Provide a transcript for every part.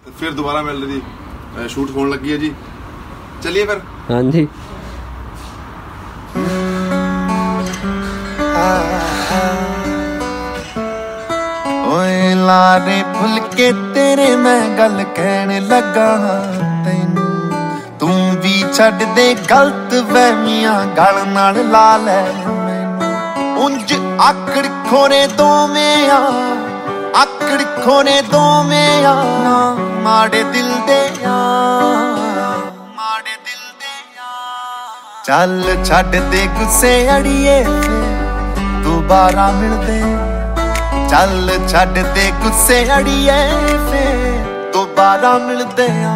फिर दोबारा मिल रही थी, शूट होने लगी है जी। चलिए फिर। हाँ जी। ओए लारे फुल के तेरे मैं गल कहने लगा तैनू, तू भी छड़ दे गलत वहमियां गल नाल ला लै मैनू। उंज आकड़ खोने दोवें आ, आकड़ खोने दोवें आ, माड़े दिल दे आ, माड़े दिल दे आ। चल छड़ दे गुस्से अड़िए दोबारा मिलदे, चल छड़ दे गुस्से अड़िए फिर दोबारा मिलदे आ।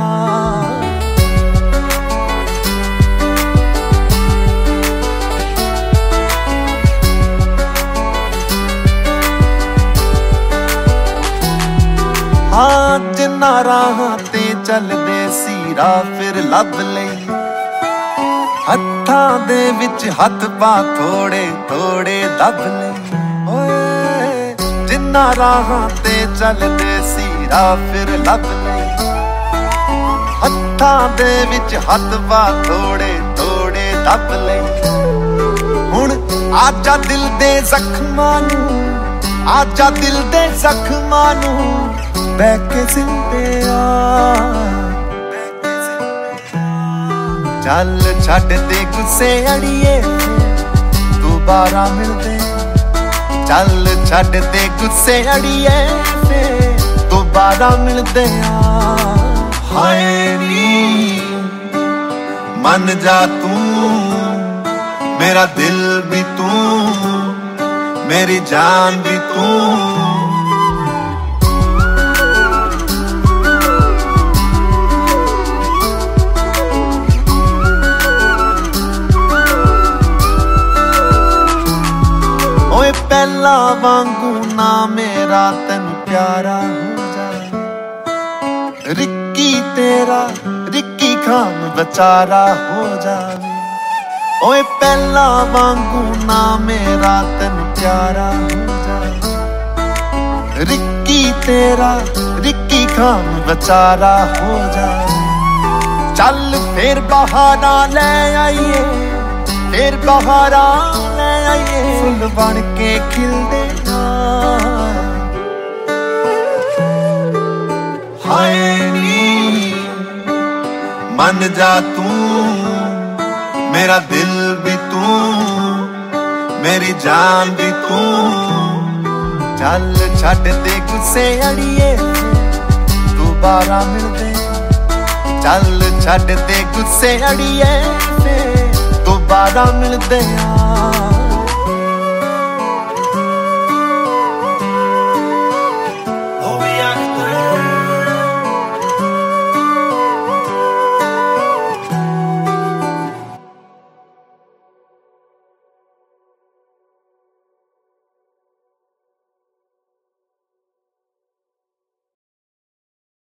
हाँ जिन्ना राहां ते चलदे सी राह फिर लभ लई, हत्थां दे विच हत्थ पा थोड़े थोड़े दब लई। ओए जिन्ना राहां ते चलदे सी राह फिर लभ लई, हत्थां दे विच हत्थ पा थोड़े थोड़े दब लई। हुण आजा दिल दे जख्मां नू, आजा दिल दे जख्मां नू बैके सिलदे आ। चल छड़ दे गुस्से अड़िए दोबारा मिलदे, चल छड़ दे गुस्से अड़िए फिर दोबारा मिलदे आ। हाय नी मन जा तू, मेरा दिल भी तू, मेरी जान भी तू। पहला वांगू ना मेरा तेन प्यारा हो जाए, रिक्की तेरा रिक्की खान बेचारा हो जाए। ओए पहला वांगू ना मेरा तेन प्यारा हो जाए, रिक्की तेरा रिक्की खान बेचारा हो जाए। चल फिर बहाना ले आइए, फिर बहारा ले आइए, फुल बन के खिलदे आ। हाय नी मन जा तू, मेरा दिल भी तू, मेरी जान भी तू। चल छड़ दे गुस्से अड़िए दोबारा मिलदे, चल छड़ दे गुस्से अड़िए दोबारा मिलदे आ।